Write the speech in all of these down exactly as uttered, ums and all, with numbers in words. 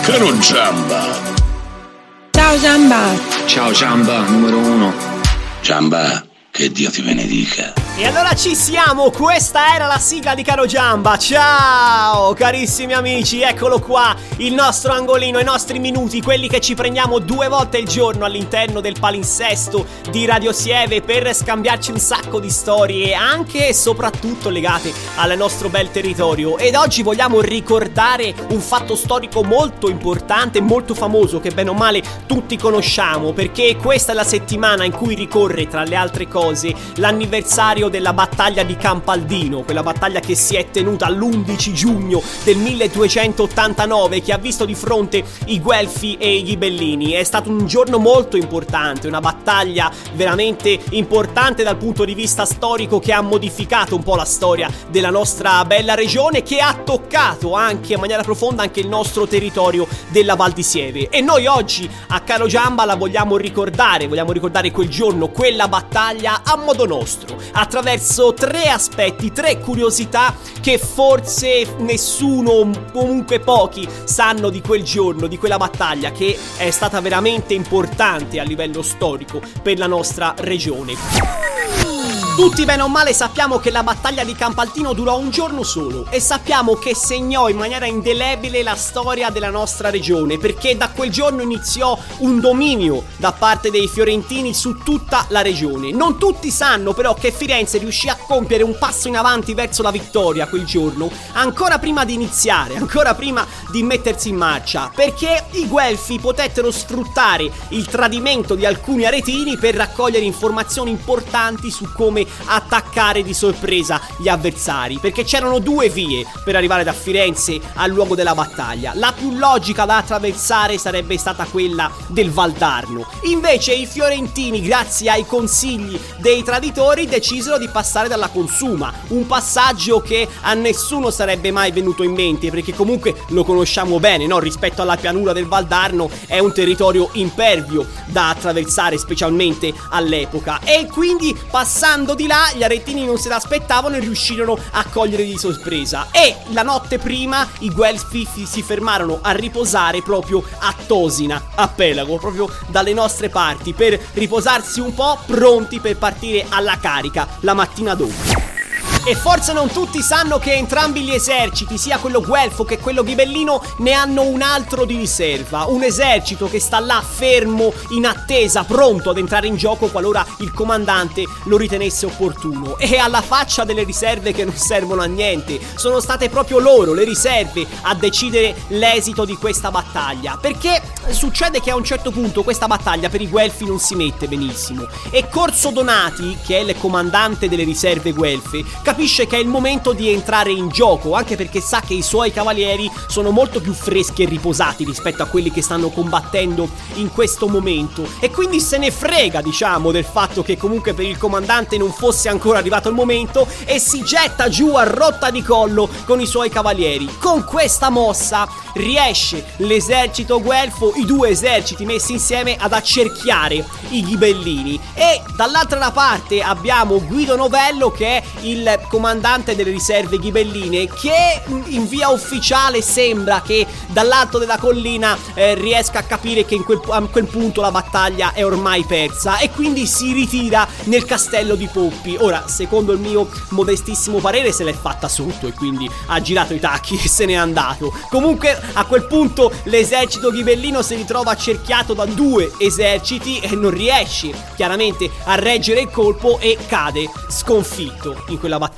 Caro Giamba. Ciao Giamba. Ciao Giamba, numero uno. Giamba, che Dio ti benedica. E allora ci siamo, questa era la sigla di Caro Giamba. Ciao carissimi amici, eccolo qua, il nostro angolino, i nostri minuti, quelli che ci prendiamo due volte al giorno all'interno del palinsesto di Radio Sieve per scambiarci un sacco di storie, anche e soprattutto legate al nostro bel territorio. Ed oggi vogliamo ricordare un fatto storico molto importante, molto famoso, che bene o male tutti conosciamo, perché questa è la settimana in cui ricorre, tra le altre cose, l'anniversario della battaglia di Campaldino, quella battaglia che si è tenuta l'undici giugno del milleduecentottantanove, che ha visto di fronte i Guelfi e i Ghibellini. È stato un giorno molto importante, una battaglia veramente importante dal punto di vista storico, che ha modificato un po' la storia della nostra bella regione, che ha toccato anche in maniera profonda anche il nostro territorio della Val di Sieve. E noi oggi a Caro Giamba la vogliamo ricordare, vogliamo ricordare quel giorno, quella battaglia a modo nostro, attraverso tre aspetti, tre curiosità che forse nessuno, comunque pochi, sanno di quel giorno, di quella battaglia che è stata veramente importante a livello storico per la nostra regione. Tutti bene o male sappiamo che la battaglia di Campaldino durò un giorno solo e sappiamo che segnò in maniera indelebile la storia della nostra regione, perché da quel giorno iniziò un dominio da parte dei fiorentini su tutta la regione. Non tutti sanno però che Firenze riuscì a compiere un passo in avanti verso la vittoria quel giorno, ancora prima di iniziare, ancora prima di mettersi in marcia, perché i Guelfi potettero sfruttare il tradimento di alcuni aretini per raccogliere informazioni importanti su come attaccare di sorpresa gli avversari, perché c'erano due vie per arrivare da Firenze al luogo della battaglia. La più logica da attraversare sarebbe stata quella del Valdarno, invece i fiorentini, grazie ai consigli dei traditori, decisero di passare dalla Consuma, un passaggio che a nessuno sarebbe mai venuto in mente, perché comunque lo conosciamo bene, no? Rispetto alla pianura del Valdarno è un territorio impervio da attraversare, specialmente all'epoca, e quindi passando di là gli aretini non se l'aspettavano e riuscirono a cogliere di sorpresa. E la notte prima i Guelfi si fermarono a riposare proprio a Tosina, a Pelago, proprio dalle nostre parti, per riposarsi un po', pronti per partire alla carica la mattina dopo. E forse non tutti sanno che entrambi gli eserciti, sia quello guelfo che quello ghibellino, ne hanno un altro di riserva, un esercito che sta là fermo, in attesa, pronto ad entrare in gioco qualora il comandante lo ritenesse opportuno. E alla faccia delle riserve che non servono a niente, sono state proprio loro, le riserve, a decidere l'esito di questa battaglia, perché succede che a un certo punto questa battaglia per i Guelfi non si mette benissimo e Corso Donati, che è il comandante delle riserve guelfe, capisce che è il momento di entrare in gioco, anche perché sa che i suoi cavalieri sono molto più freschi e riposati rispetto a quelli che stanno combattendo in questo momento, e quindi se ne frega, diciamo, del fatto che comunque per il comandante non fosse ancora arrivato il momento, e si getta giù a rotta di collo con i suoi cavalieri. Con questa mossa riesce l'esercito guelfo, i due eserciti messi insieme, ad accerchiare i ghibellini, e dall'altra parte abbiamo Guido Novello, che è il comandante delle riserve ghibelline, che in via ufficiale sembra che dall'alto della collina eh, riesca a capire che in quel, a quel punto la battaglia è ormai persa, e quindi si ritira nel castello di Poppi. Ora, secondo il mio modestissimo parere, se l'è fatta sotto e quindi ha girato i tacchi e se n'è andato. Comunque a quel punto l'esercito ghibellino si ritrova accerchiato da due eserciti e non riesce chiaramente a reggere il colpo e cade sconfitto in quella battaglia.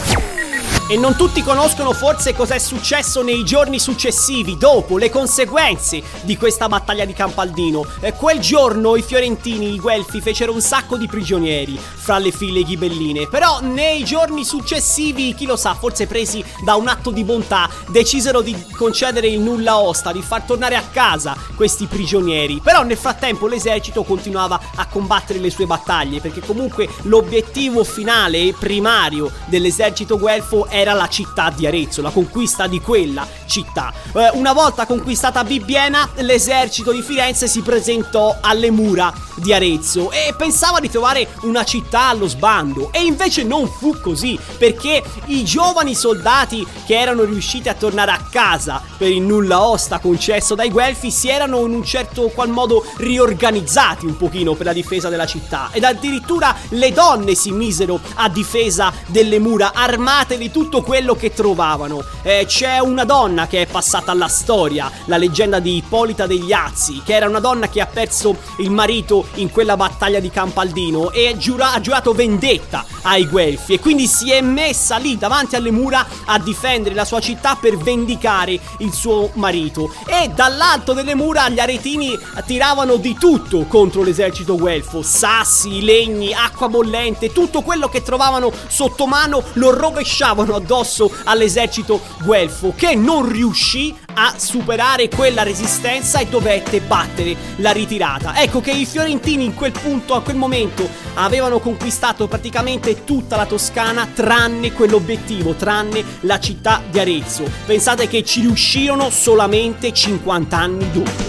E non tutti conoscono forse cosa è successo nei giorni successivi, dopo le conseguenze di questa battaglia di Campaldino. Eh, quel giorno i fiorentini, i guelfi, fecero un sacco di prigionieri fra le file ghibelline, però nei giorni successivi, chi lo sa, forse presi da un atto di bontà, decisero di concedere il nulla osta, di far tornare a casa questi prigionieri. Però nel frattempo l'esercito continuava a combattere le sue battaglie, perché comunque l'obiettivo finale e primario dell'esercito guelfo era la città di Arezzo, la conquista di quella città. Eh, una volta conquistata Bibbiena, l'esercito di Firenze si presentò alle mura di Arezzo e pensava di trovare una città allo sbando, e invece non fu così, perché i giovani soldati che erano riusciti a tornare a casa per il nulla osta concesso dai Guelfi si erano in un certo qual modo riorganizzati un pochino per la difesa della città, ed addirittura le donne si misero a difesa delle mura armate di tutto quello che trovavano. Eh, c'è una donna che è passata alla storia, la leggenda di Ippolita degli Azzi, che era una donna che ha perso il marito in quella battaglia di Campaldino e giura, ha giurato vendetta ai Guelfi, e quindi si è messa lì davanti alle mura a difendere la sua città per vendicare il suo marito. E dall'alto delle mura gli aretini tiravano di tutto contro l'esercito guelfo: sassi, legni, acqua bollente, tutto quello che trovavano sotto mano lo rovesciavano addosso all'esercito guelfo, che non riuscì a superare quella resistenza e dovette battere la ritirata. Ecco che i fiorentini in quel punto, a quel momento, avevano conquistato praticamente tutta la Toscana tranne quell'obiettivo, tranne la città di Arezzo. Pensate che ci riuscirono solamente cinquanta anni dopo.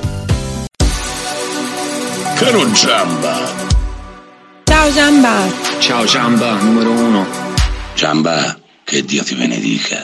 Caro Giamba. Ciao Giamba. Ciao Giamba, numero uno. Giamba, che Dio ti benedica.